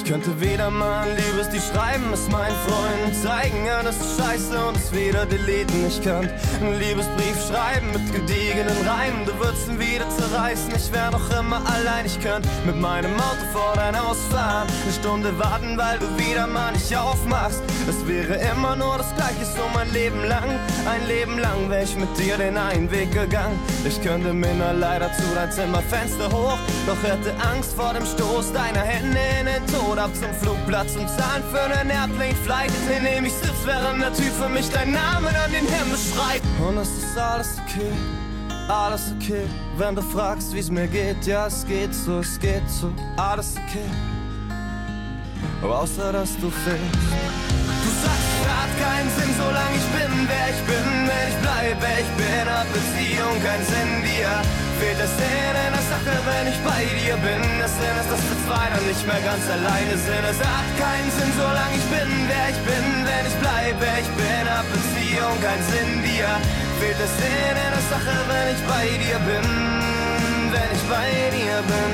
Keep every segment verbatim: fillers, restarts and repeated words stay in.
könnte wieder mal ein Liebeslied schreiben, es meinen Freunden zeigen, ja, das ist scheiße und es wieder deleten. Ich könnte einen Liebesbrief schreiben mit gediegenen Reimen, du würdest ihn wieder zerreißen, ich wär noch immer allein. Ich könnte mit meinem Auto vor dein Haus fahren, eine Stunde warten, weil du wieder mal nicht aufmachst. Es wäre immer nur das Gleiche, so mein Leben lang. Ein Leben lang wär ich mit dir den einen Weg gegangen. Ich könnte mir nur leider zu dein Zimmerfenster hoch, doch hätte Angst vor dem Stoß deiner Hände in den Tod. Ab zum Flugplatz und zahlen für einen Airplane-Flight, in dem ich sitz, während der Typ für mich deinen Namen an den Himmel schreit. Und es ist alles okay, alles okay, wenn du fragst, wie's mir geht. Ja, es geht so, es geht so, alles okay, außer dass du fehlst. Du sagst, es hat keinen Sinn, solange ich bin, wer ich bin. Wenn ich bleibe, wer ich bin, hat Beziehung keinen Sinn. Dir fehlt der Sinn in der Sache, wenn ich bei dir bin. Der Sinn ist, dass wir zwei dann nicht mehr ganz alleine sind. Es hat keinen Sinn, solange ich bin, wer ich bin. Wenn ich bleibe, wer ich bin, hat Beziehung keinen Sinn. Dir fehlt der Sinn in der Sache, wenn ich bei dir bin. Wenn ich bei dir bin.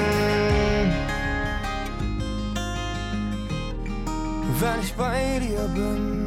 Wenn ich bei dir bin,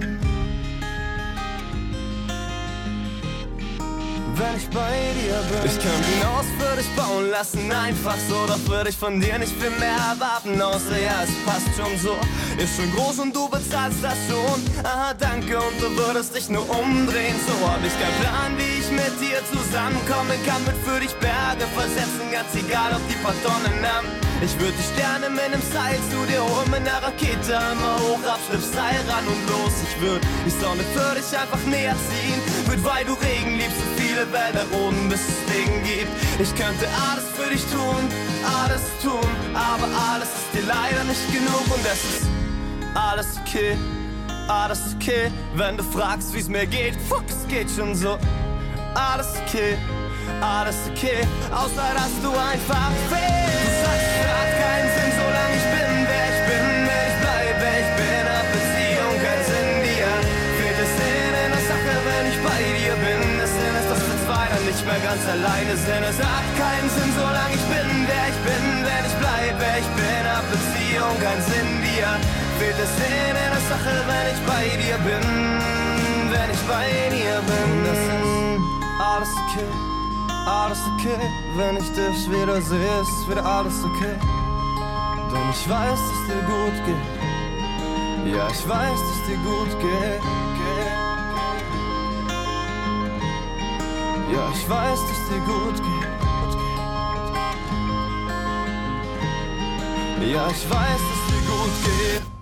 wenn ich bei dir bin. Ich könnte ein Haus für dich bauen lassen, einfach so, doch würde ich von dir nicht viel mehr erwarten, außer ja, es passt schon so. Ist schon groß und du bezahlst das schon, aha, danke, und du würdest dich nur umdrehen. So hab ich keinen Plan, wie ich mit dir zusammenkommen kann, mit für dich Berge versetzen, ganz egal, ob die paar Tonnen haben. Ich würd die Sterne mit nem Seil zu dir holen, mit ner Rakete einmal hoch, abschliff Seil ran und los. Ich würd die Sonne für dich einfach näher ziehen, würd, weil du Regen liebst, so viele Wälder roden, bis es Regen gibt. Ich könnte alles für dich tun, alles tun, aber alles ist dir leider nicht genug. Und es ist alles okay, alles okay, wenn du fragst, wie's mir geht. Fuck, es geht schon so. Alles okay, alles okay, außer dass du einfach fehlst. Du sagst, es hat keinen Sinn, solange ich bin, wer ich bin. Wenn ich bleibe, wer ich bin, hat Beziehung keinen Sinn. Dir fehlt der Sinn in der Sache, wenn ich bei dir bin. Der Sinn ist, dass wir zwei dann nicht mehr ganz alleine sind. Es hat keinen Sinn, solange ich bin, wer ich bin. Wenn ich bleibe, wer ich bin, hat Beziehung keinen Sinn. Dir fehlt der Sinn in der Sache, wenn ich bei dir bin. Wenn ich bei dir bin. Das ist alles okay, alles okay, wenn ich dich wieder sehe, ist wieder alles okay. Denn ich weiß, dass dir gut geht. Ja, ich weiß, dass dir gut geht. Ja, ich weiß, dass dir gut geht. Ja, ich weiß, dass dir gut geht.